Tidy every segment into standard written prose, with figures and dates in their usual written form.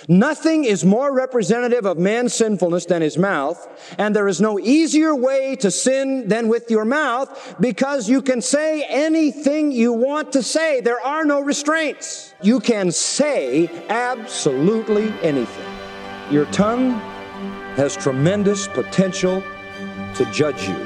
Nothing is more representative of man's sinfulness than his mouth, and there is no easier way to sin than with your mouth, because you can say anything you want to say. There are no restraints. You can say absolutely anything. Your tongue has tremendous potential to judge you.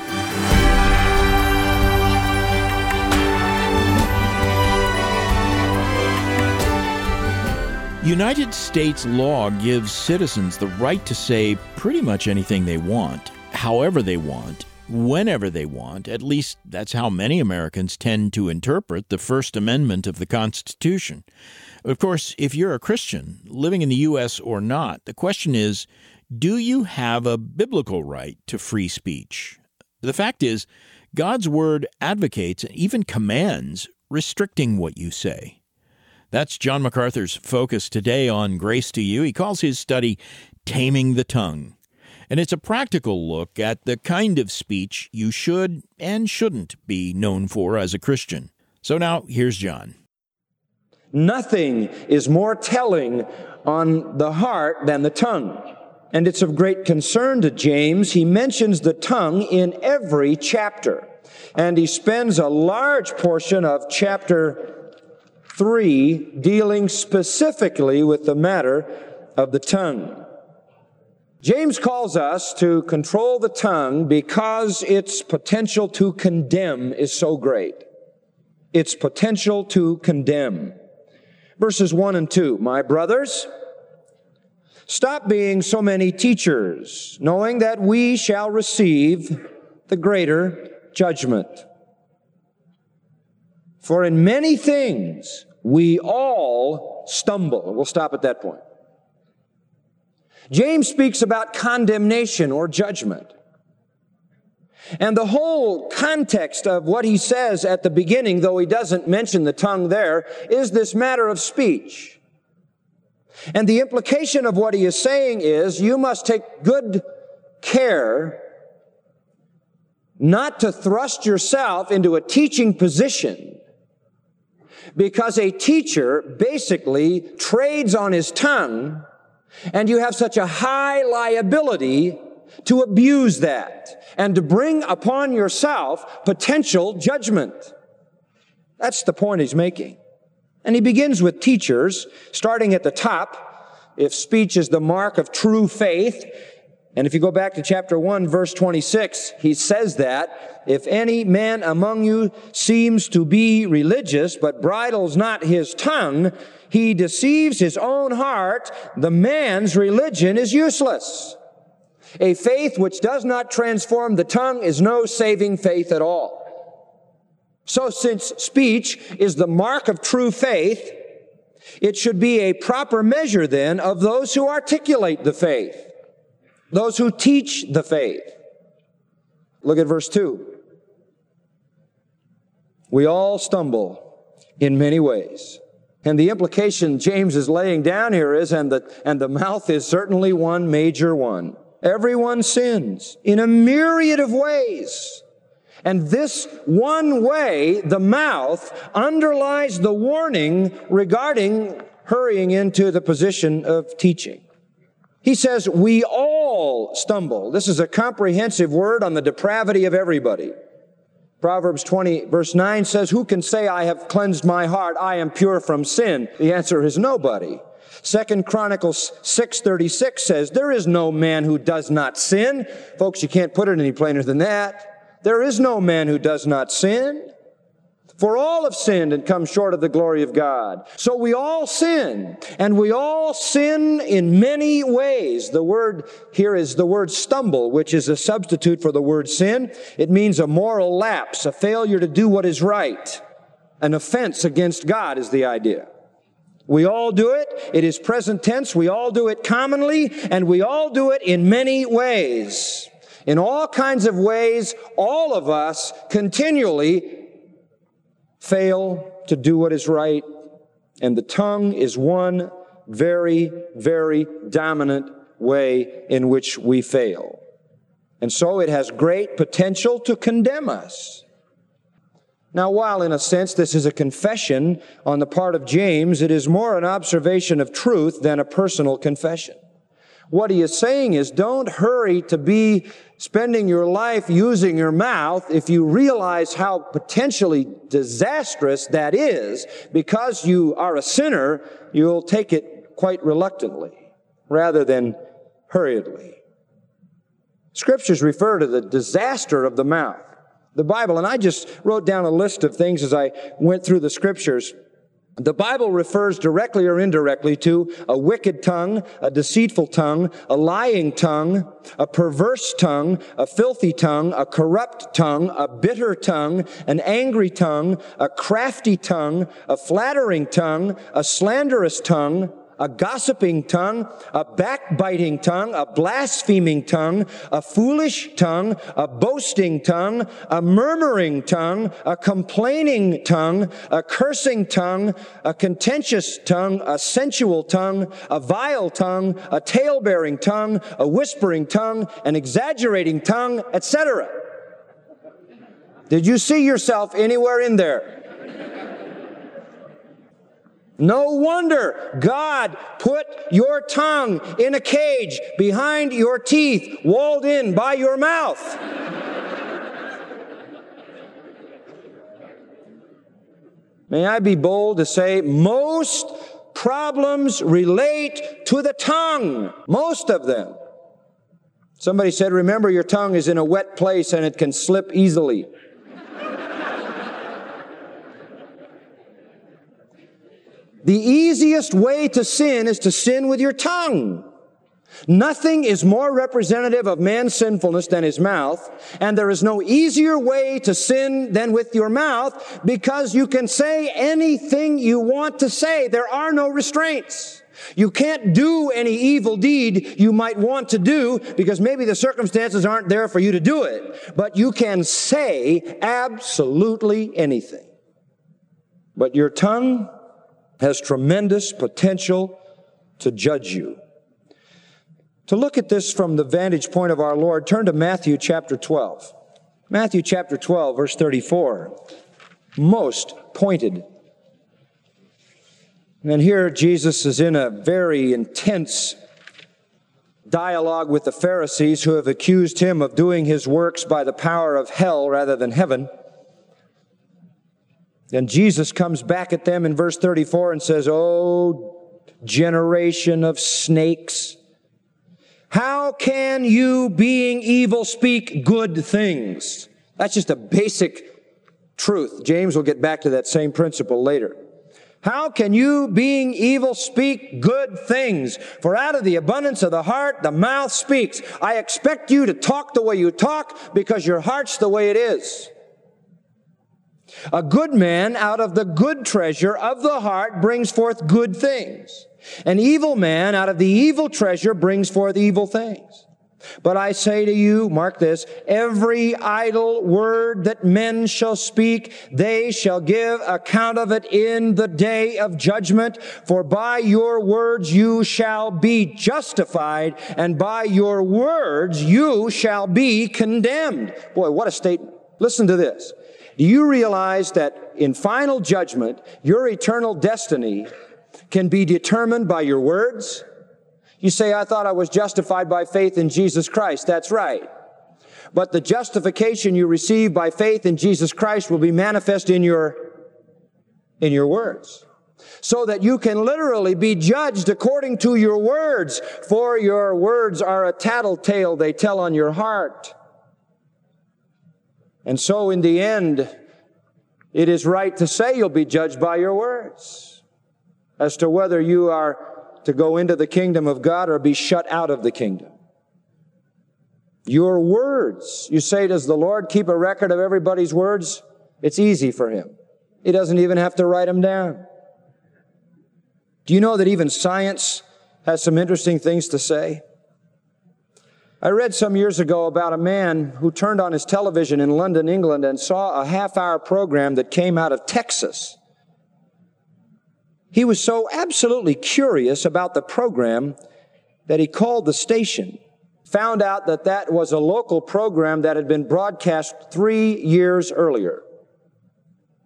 United States law gives citizens the right to say pretty much anything they want, however they want, whenever they want. At least that's how many Americans tend to interpret the First Amendment of the Constitution. Of course, if you're a Christian, living in the U.S. or not, the question is, do you have a biblical right to free speech? The fact is, God's Word advocates and even commands restricting what you say. That's John MacArthur's focus today on Grace to You. He calls his study Taming the Tongue. And it's a practical look at the kind of speech you should and shouldn't be known for as a Christian. So now, here's John. Nothing is more telling on the heart than the tongue. And it's of great concern to James. He mentions the tongue in every chapter. And he spends a large portion of chapter 3 dealing specifically with the matter of the tongue. James calls us to control the tongue because its potential to condemn is so great. Its potential to condemn. Verses 1 and 2, my brothers, stop being so many teachers, knowing that we shall receive the greater judgment. For in many things we all stumble. We'll stop at that point. James speaks about condemnation or judgment. And the whole context of what he says at the beginning, though he doesn't mention the tongue there, is this matter of speech. And the implication of what he is saying is you must take good care not to thrust yourself into a teaching position, because a teacher basically trades on his tongue, and you have such a high liability to abuse that and to bring upon yourself potential judgment. That's the point he's making. And he begins with teachers, starting at the top. If speech is the mark of true faith, and if you go back to chapter 1, verse 26, he says that, if any man among you seems to be religious, but bridles not his tongue, he deceives his own heart. The man's religion is useless. A faith which does not transform the tongue is no saving faith at all. So since speech is the mark of true faith, it should be a proper measure then of those who articulate the faith, those who teach the faith. Look at verse 2. We all stumble in many ways. And the implication James is laying down here is, and the mouth is certainly one major one. Everyone sins in a myriad of ways. And this one way, the mouth, underlies the warning regarding hurrying into the position of teaching. He says, we all stumble. This is a comprehensive word on the depravity of everybody. Proverbs 20, verse 9 says, who can say, I have cleansed my heart, I am pure from sin? The answer is nobody. 2 Chronicles 6:36 says, there is no man who does not sin. Folks, you can't put it any plainer than that. There is no man who does not sin. For all have sinned and come short of the glory of God. So we all sin, and we all sin in many ways. The word here is the word stumble, which is a substitute for the word sin. It means a moral lapse, a failure to do what is right. An offense against God is the idea. We all do it. It is present tense. We all do it commonly, and we all do it in many ways. In all kinds of ways, all of us continually fail to do what is right, and the tongue is one very, very dominant way in which we fail. And so it has great potential to condemn us. Now, while in a sense this is a confession on the part of James, it is more an observation of truth than a personal confession. What he is saying is, don't hurry to be spending your life using your mouth if you realize how potentially disastrous that is. Because you are a sinner, you'll take it quite reluctantly rather than hurriedly. Scriptures refer to the disaster of the mouth. The Bible, and I just wrote down a list of things as I went through the Scriptures. The Bible refers directly or indirectly to a wicked tongue, a deceitful tongue, a lying tongue, a perverse tongue, a filthy tongue, a corrupt tongue, a bitter tongue, an angry tongue, a crafty tongue, a flattering tongue, a slanderous tongue, a gossiping tongue, a backbiting tongue, a blaspheming tongue, a foolish tongue, a boasting tongue, a murmuring tongue, a complaining tongue, a cursing tongue, a contentious tongue, a sensual tongue, a vile tongue, a tale-bearing tongue, a whispering tongue, an exaggerating tongue, etc. Did you see yourself anywhere in there? No wonder God put your tongue in a cage behind your teeth, walled in by your mouth. May I be bold to say, most problems relate to the tongue. Most of them. Somebody said, remember, your tongue is in a wet place and it can slip easily. The easiest way to sin is to sin with your tongue. Nothing is more representative of man's sinfulness than his mouth, and there is no easier way to sin than with your mouth, because you can say anything you want to say. There are no restraints. You can't do any evil deed you might want to do because maybe the circumstances aren't there for you to do it, but you can say absolutely anything. But your tongue has tremendous potential to judge you. To look at this from the vantage point of our Lord, turn to Matthew chapter 12. Matthew chapter 12, verse 34. Most pointed. And here Jesus is in a very intense dialogue with the Pharisees who have accused him of doing his works by the power of hell rather than heaven. And Jesus comes back at them in verse 34 and says, "O generation of snakes, how can you, being evil, speak good things?" That's just a basic truth. James will get back to that same principle later. How can you, being evil, speak good things? For out of the abundance of the heart, the mouth speaks. I expect you to talk the way you talk because your heart's the way it is. A good man out of the good treasure of the heart brings forth good things. An evil man out of the evil treasure brings forth evil things. But I say to you, mark this, every idle word that men shall speak, they shall give account of it in the day of judgment. For by your words you shall be justified, and by your words you shall be condemned. Boy, what a statement. Listen to this. Do you realize that in final judgment, your eternal destiny can be determined by your words? You say, I thought I was justified by faith in Jesus Christ. That's right. But the justification you receive by faith in Jesus Christ will be manifest in your words. So that you can literally be judged according to your words. For your words are a tattletale they tell on your heart. And so in the end, it is right to say you'll be judged by your words as to whether you are to go into the kingdom of God or be shut out of the kingdom. Your words. You say, does the Lord keep a record of everybody's words? It's easy for Him. He doesn't even have to write them down. Do you know that even science has some interesting things to say? I read some years ago about a man who turned on his television in London, England, and saw a half-hour program that came out of Texas. He was so absolutely curious about the program that he called the station, found out that that was a local program that had been broadcast 3 years earlier.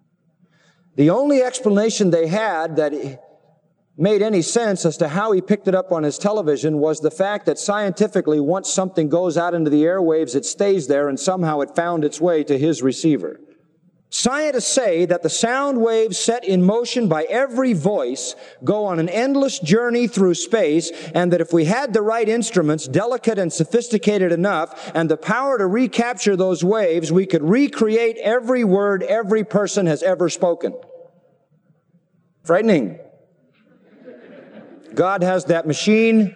The only explanation they had that made any sense as to how he picked it up on his television was the fact that scientifically, once something goes out into the airwaves, it stays there, and somehow it found its way to his receiver. Scientists say that the sound waves set in motion by every voice go on an endless journey through space, and that if we had the right instruments, delicate and sophisticated enough, and the power to recapture those waves, we could recreate every word every person has ever spoken. Frightening. God has that machine.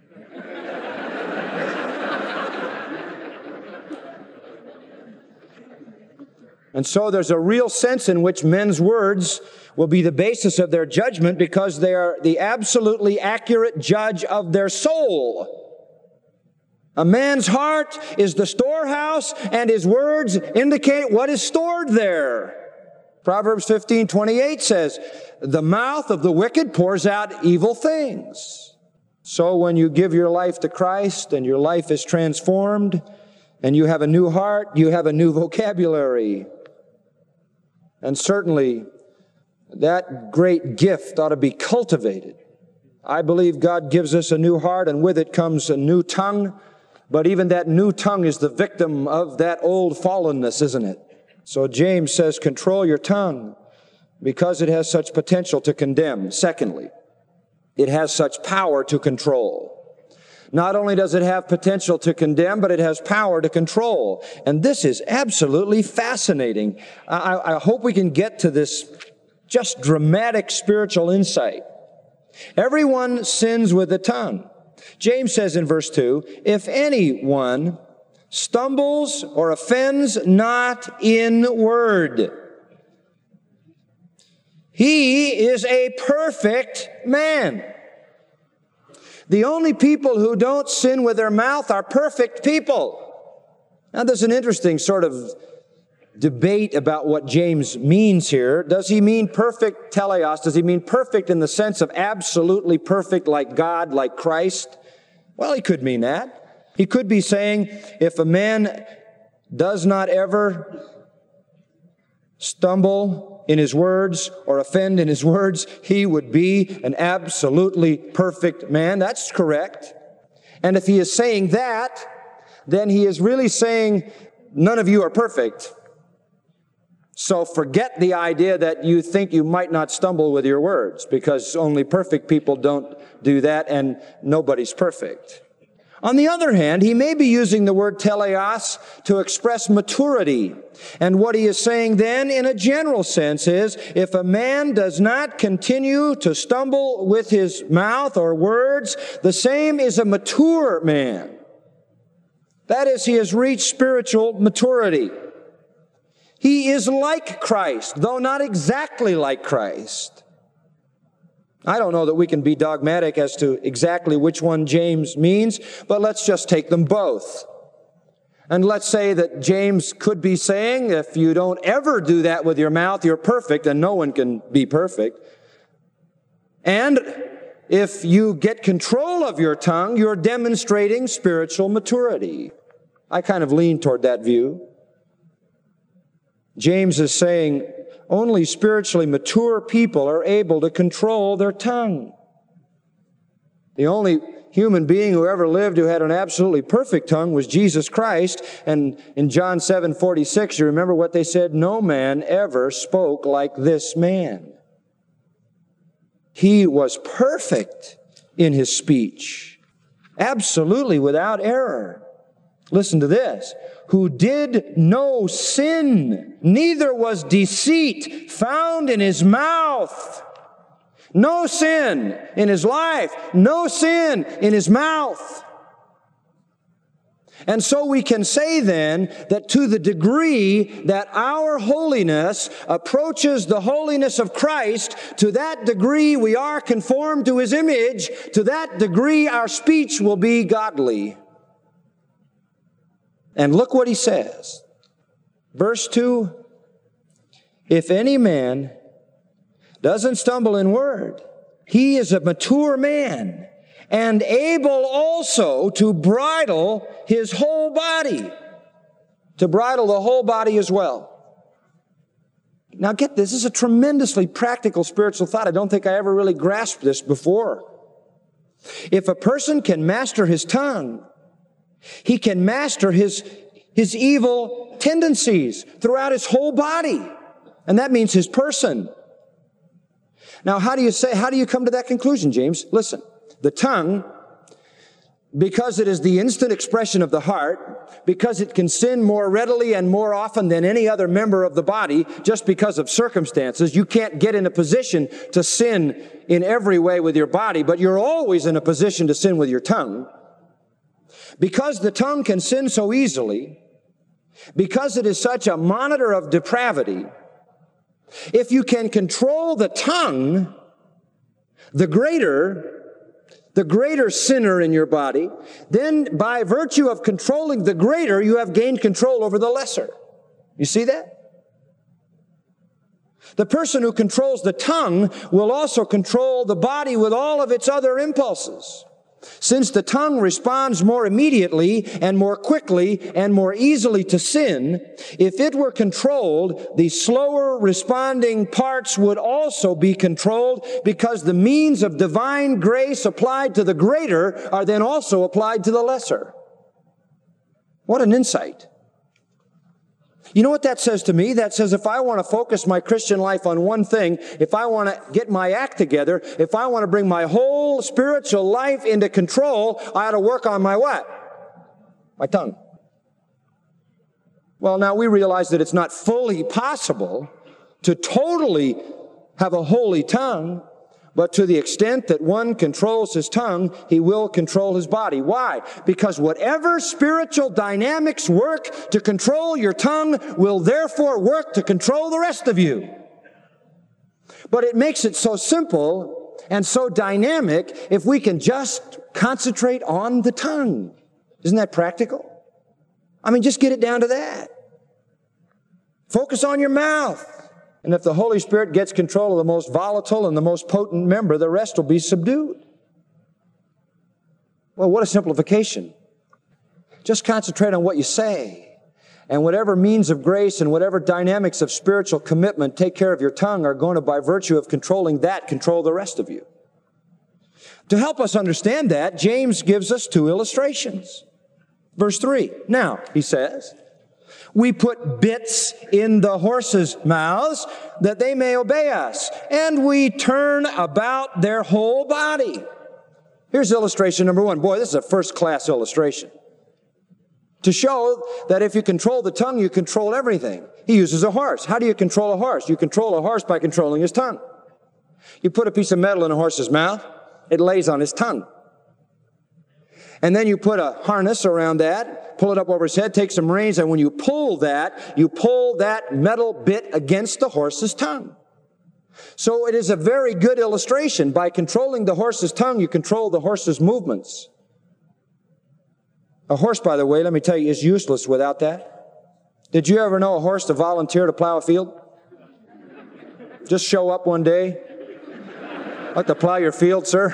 And so there's a real sense in which men's words will be the basis of their judgment because they are the absolutely accurate judge of their soul. A man's heart is the storehouse, and his words indicate what is stored there. Proverbs 15:28 says, "The mouth of the wicked pours out evil things." So when you give your life to Christ and your life is transformed and you have a new heart, you have a new vocabulary. And certainly, that great gift ought to be cultivated. I believe God gives us a new heart, and with it comes a new tongue. But even that new tongue is the victim of that old fallenness, isn't it? So James says, control your tongue because it has such potential to condemn. Secondly, it has such power to control. Not only does it have potential to condemn, but it has power to control. And this is absolutely fascinating. I hope we can get to this just dramatic spiritual insight. Everyone sins with the tongue. James says in verse 2, if anyone stumbles or offends not in word, he is a perfect man. The only people who don't sin with their mouth are perfect people. Now, there's an interesting sort of debate about what James means here. Does he mean perfect teleos? Does he mean perfect in the sense of absolutely perfect like God, like Christ? Well, he could mean that. He could be saying, if a man does not ever stumble in his words or offend in his words, he would be an absolutely perfect man. That's correct. And if he is saying that, then he is really saying none of you are perfect. So forget the idea that you think you might not stumble with your words, because only perfect people don't do that, and nobody's perfect. On the other hand, he may be using the word teleos to express maturity. And what he is saying then, in a general sense, is if a man does not continue to stumble with his mouth or words, the same is a mature man. That is, he has reached spiritual maturity. He is like Christ, though not exactly like Christ. I don't know that we can be dogmatic as to exactly which one James means, but let's just take them both. And let's say that James could be saying, if you don't ever do that with your mouth, you're perfect, and no one can be perfect. And if you get control of your tongue, you're demonstrating spiritual maturity. I kind of lean toward that view. James is saying, only spiritually mature people are able to control their tongue. The only human being who ever lived who had an absolutely perfect tongue was Jesus Christ. And in John 7:46, you remember what they said? No man ever spoke like this man. He was perfect in his speech, absolutely without error. Listen to this. Who did no sin, neither was deceit found in his mouth. No sin in his life, no sin in his mouth. And so we can say then that to the degree that our holiness approaches the holiness of Christ, to that degree we are conformed to his image, to that degree our speech will be godly. And look what he says. Verse 2, if any man doesn't stumble in word, he is a mature man and able also to bridle his whole body. To bridle the whole body as well. Now get this is a tremendously practical spiritual thought. I don't think I ever really grasped this before. If a person can master his tongue, he can master his evil tendencies throughout his whole body. And that means his person. Now, how do you come to that conclusion, James? Listen, the tongue, because it is the instant expression of the heart, because it can sin more readily and more often than any other member of the body, just because of circumstances, you can't get in a position to sin in every way with your body, but you're always in a position to sin with your tongue. Because the tongue can sin so easily, because it is such a monitor of depravity, if you can control the tongue, the greater sinner in your body, then by virtue of controlling the greater, you have gained control over the lesser. You see that? The person who controls the tongue will also control the body with all of its other impulses. Since the tongue responds more immediately and more quickly and more easily to sin, if it were controlled, the slower responding parts would also be controlled because the means of divine grace applied to the greater are then also applied to the lesser. What an insight. You know what that says to me? That says if I want to focus my Christian life on one thing, if I want to get my act together, if I want to bring my whole spiritual life into control, I ought to work on my what? My tongue. Well, now we realize that it's not fully possible to totally have a holy tongue, but to the extent that one controls his tongue, he will control his body. Why? Because whatever spiritual dynamics work to control your tongue will therefore work to control the rest of you. But it makes it so simple and so dynamic if we can just concentrate on the tongue. Isn't that practical? I mean, just get it down to that. Focus on your mouth. And if the Holy Spirit gets control of the most volatile and the most potent member, the rest will be subdued. Well, what a simplification. Just concentrate on what you say. And whatever means of grace and whatever dynamics of spiritual commitment take care of your tongue are going to, by virtue of controlling that, control the rest of you. To help us understand that, James gives us two illustrations. Verse 3. Now, he says, we put bits in the horses' mouths that they may obey us, and we turn about their whole body. Here's illustration number one. Boy, this is a first-class illustration. To show that if you control the tongue, you control everything. He uses a horse. How do you control a horse? You control a horse by controlling his tongue. You put a piece of metal in a horse's mouth, it lays on his tongue. And then you put a harness around that, pull it up over his head, take some reins, and when you pull that metal bit against the horse's tongue. So it is a very good illustration. By controlling the horse's tongue, you control the horse's movements. A horse, by the way, let me tell you, is useless without that. Did you ever know a horse to volunteer to plow a field? Just show up one day. I'd like to plow your field, sir.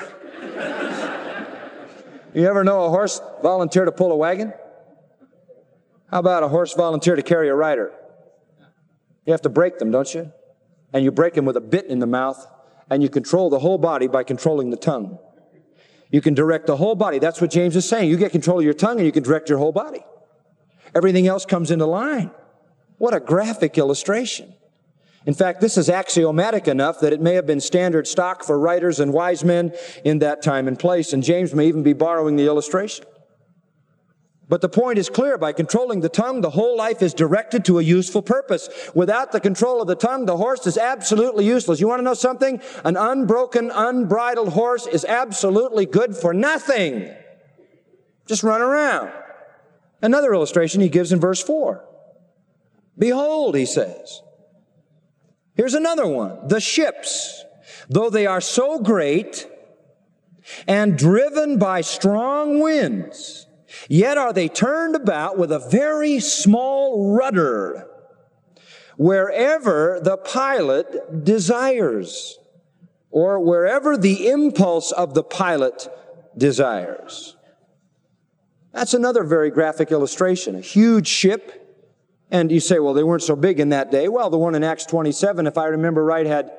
You ever know a horse volunteer to pull a wagon? How about a horse volunteer to carry a rider? You have to break them, don't you? And you break them with a bit in the mouth, and you control the whole body by controlling the tongue. You can direct the whole body. That's what James is saying. You get control of your tongue, and you can direct your whole body. Everything else comes into line. What a graphic illustration. In fact, this is axiomatic enough that it may have been standard stock for writers and wise men in that time and place, and James may even be borrowing the illustration. But the point is clear. By controlling the tongue, the whole life is directed to a useful purpose. Without the control of the tongue, the horse is absolutely useless. You want to know something? An unbroken, unbridled horse is absolutely good for nothing. Just run around. Another illustration he gives in verse 4. Behold, he says. Here's another one. The ships, though they are so great and driven by strong winds, yet are they turned about with a very small rudder, wherever the pilot desires, or wherever the impulse of the pilot desires. That's another very graphic illustration. A huge ship And you say, well, they weren't so big in that day. Well, the one in Acts 27, if I remember right, had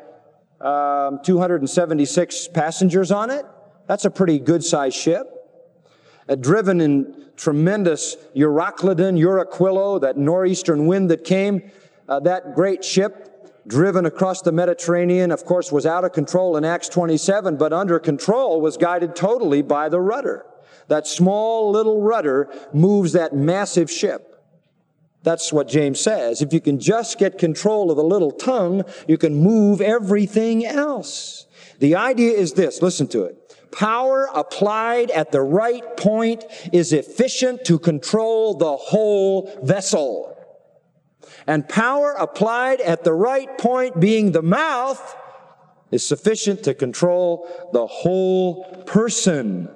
276 passengers on it. That's a pretty good-sized ship. Driven in tremendous Euraquilo, that northeastern wind that came. That great ship, driven across the Mediterranean, of course, was out of control in Acts 27, but under control, was guided totally by the rudder. That small little rudder moves that massive ship. That's what James says. If you can just get control of the little tongue, you can move everything else. The idea is this, listen to it. Power applied at the right point is efficient to control the whole vessel. And power applied at the right point, being the mouth, is sufficient to control the whole person.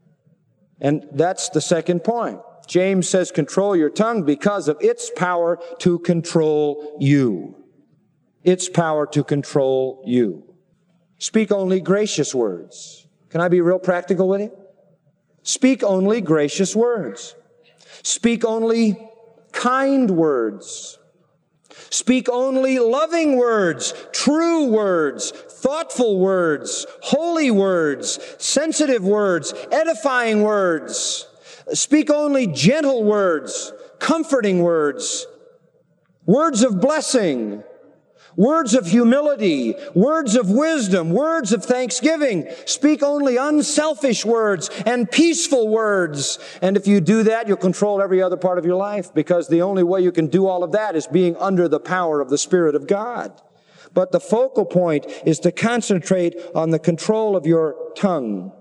And that's the second point. James says control your tongue because of its power to control you. Its power to control you. Speak only gracious words. Can I be real practical with you? Speak only gracious words. Speak only kind words. Speak only loving words, true words, thoughtful words, holy words, sensitive words, edifying words. Speak only gentle words, comforting words, words of blessing, words of humility, words of wisdom, words of thanksgiving. Speak only unselfish words and peaceful words. And if you do that, you'll control every other part of your life, because the only way you can do all of that is being under the power of the Spirit of God. But the focal point is to concentrate on the control of your tongue.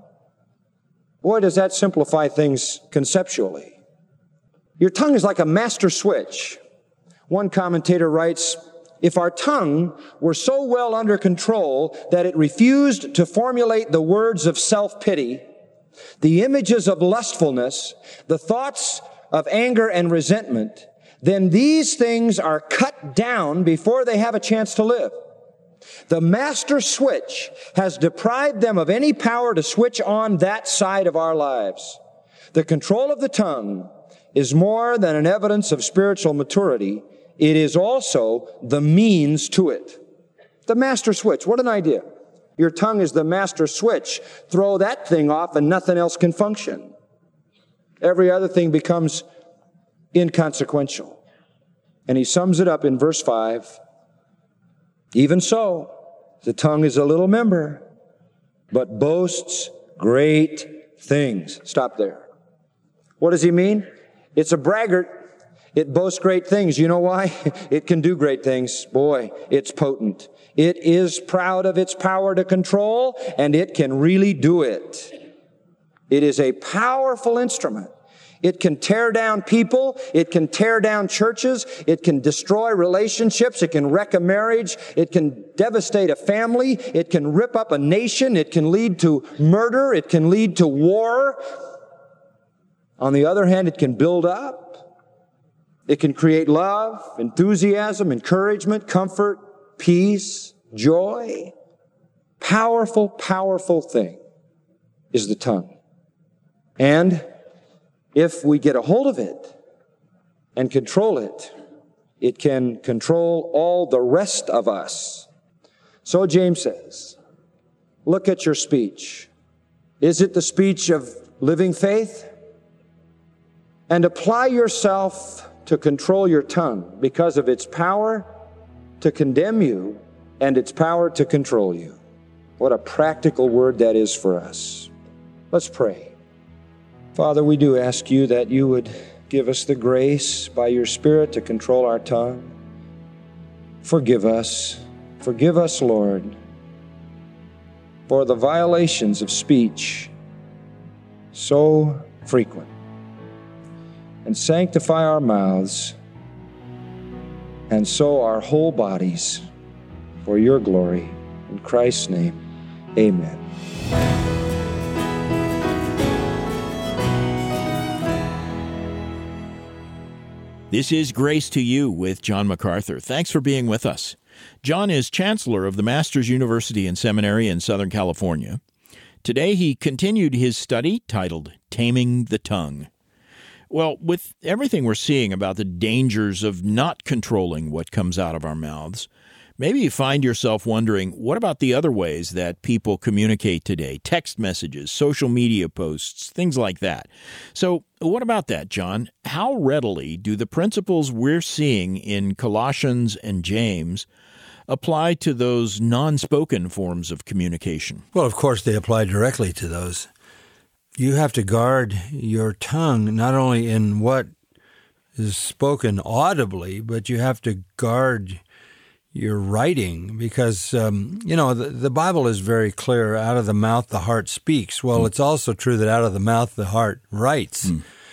Boy, does that simplify things conceptually. Your tongue is like a master switch. One commentator writes, if our tongue were so well under control that it refused to formulate the words of self-pity, the images of lustfulness, the thoughts of anger and resentment, then these things are cut down before they have a chance to live. The master switch has deprived them of any power to switch on that side of our lives. The control of the tongue is more than an evidence of spiritual maturity. It is also the means to it. The master switch. What an idea. Your tongue is the master switch. Throw that thing off and nothing else can function. Every other thing becomes inconsequential. And he sums it up in verse 5. Even so, the tongue is a little member, but boasts great things. Stop there. What does he mean? It's a braggart. It boasts great things. You know why? It can do great things. Boy, it's potent. It is proud of its power to control, and it can really do it. It is a powerful instrument. It can tear down people. It can tear down churches. It can destroy relationships. It can wreck a marriage. It can devastate a family. It can rip up a nation. It can lead to murder. It can lead to war. On the other hand, it can build up. It can create love, enthusiasm, encouragement, comfort, peace, joy. Powerful, powerful thing is the tongue. And if we get a hold of it and control it, it can control all the rest of us. So James says, look at your speech. Is it the speech of living faith? And apply yourself to control your tongue because of its power to condemn you and its power to control you. What a practical word that is for us. Let's pray. Father, we do ask you that you would give us the grace by your Spirit to control our tongue. Forgive us. Forgive us, Lord, for the violations of speech so frequent. And sanctify our mouths and so our whole bodies for your glory. In Christ's name, amen. This is Grace to You with John MacArthur. Thanks for being with us. John is chancellor of the Masters University and Seminary in Southern California. Today he continued his study titled Taming the Tongue. Well, with everything we're seeing about the dangers of not controlling what comes out of our mouths, maybe you find yourself wondering, what about the other ways that people communicate today? Text messages, social media posts, things like that. So what about that, John? How readily do the principles we're seeing in Colossians and James apply to those non-spoken forms of communication? Well, of course, they apply directly to those. You have to guard your tongue not only in what is spoken audibly, but you have to guard your writing because, the Bible is very clear, out of the mouth the heart speaks. Well, it's also true that out of the mouth the heart writes.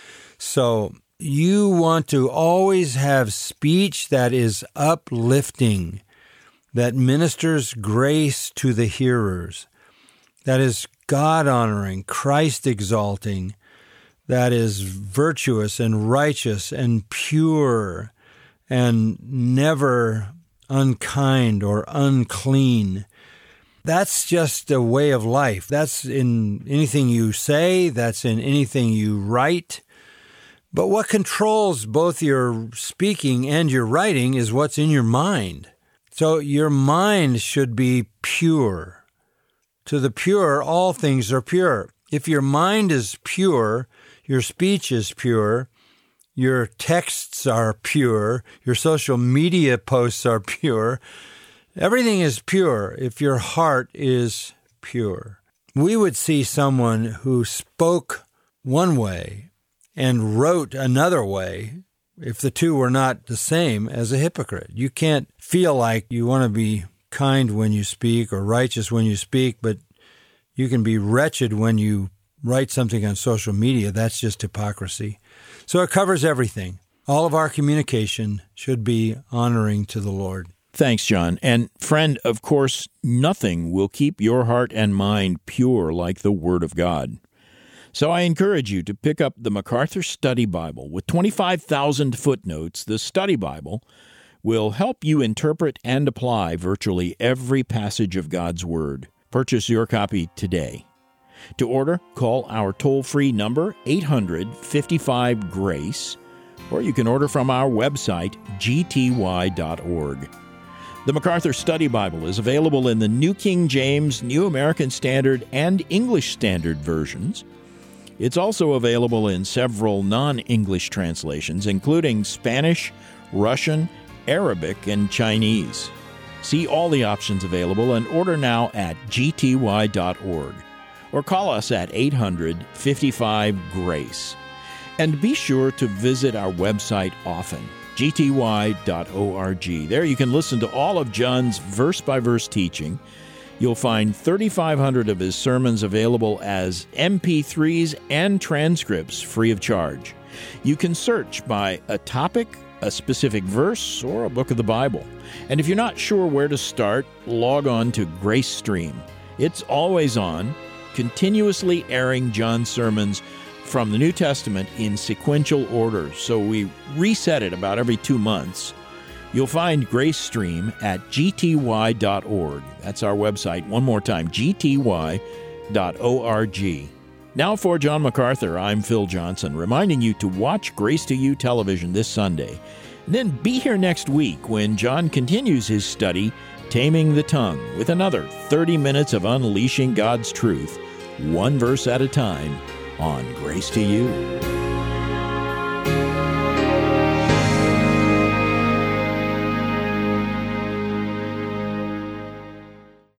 So you want to always have speech that is uplifting, that ministers grace to the hearers, that is God-honoring, Christ-exalting, that is virtuous and righteous and pure and never unkind or unclean. That's just a way of life. That's in anything you say. That's in anything you write. But what controls both your speaking and your writing is what's in your mind. So your mind should be pure. To the pure, all things are pure. If your mind is pure, your speech is pure, your texts are pure, your social media posts are pure, everything is pure if your heart is pure. We would see someone who spoke one way and wrote another way if the two were not the same as a hypocrite. You can't feel like you want to be kind when you speak or righteous when you speak, but you can be wretched when you write something on social media. That's just hypocrisy. So it covers everything. All of our communication should be honoring to the Lord. Thanks, John. And friend, of course, nothing will keep your heart and mind pure like the Word of God. So I encourage you to pick up the MacArthur Study Bible. With 25,000 footnotes, the Study Bible will help you interpret and apply virtually every passage of God's Word. Purchase your copy today. To order, call our toll-free number, 800-55-GRACE, or you can order from our website, gty.org. The MacArthur Study Bible is available in the New King James, New American Standard, and English Standard versions. It's also available in several non-English translations, including Spanish, Russian, Arabic, and Chinese. See all the options available and order now at gty.org. Or call us at 800-55-GRACE. And be sure to visit our website often, gty.org. There you can listen to all of John's verse-by-verse teaching. You'll find 3,500 of his sermons available as MP3s and transcripts free of charge. You can search by a topic, a specific verse, or a book of the Bible. And if you're not sure where to start, log on to Grace Stream. It's always on, continuously airing John's sermons from the New Testament in sequential order. So we reset it about every 2 months. You'll find Grace Stream at gty.org. That's our website. One more time, gty.org. Now for John MacArthur, I'm Phil Johnson, reminding you to watch Grace to You television this Sunday. And then be here next week when John continues his study, Taming the Tongue, with another 30 minutes of unleashing God's truth, one verse at a time, on Grace to You.